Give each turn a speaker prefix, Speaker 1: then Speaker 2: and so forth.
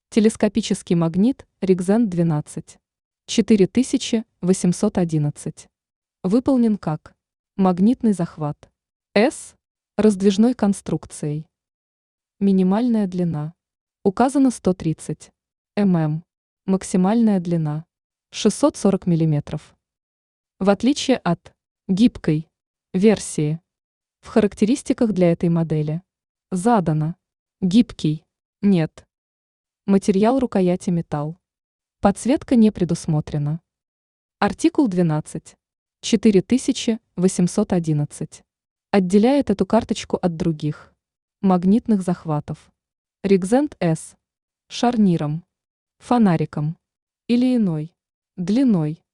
Speaker 1: Телескопический магнит Ригзент 12. 4811. Выполнен как магнитный захват. С. Раздвижной конструкцией. Минимальная длина. Указано 130 мм. Максимальная длина 640 мм. В отличие от гибкой версии, в характеристиках для этой модели задано гибкий нет. Материал рукояти металл. Подсветка не предусмотрена. Артикул 12. 4811. Отделяет эту карточку от других магнитных захватов. Ригзент С. Шарниром, фонариком или иной длиной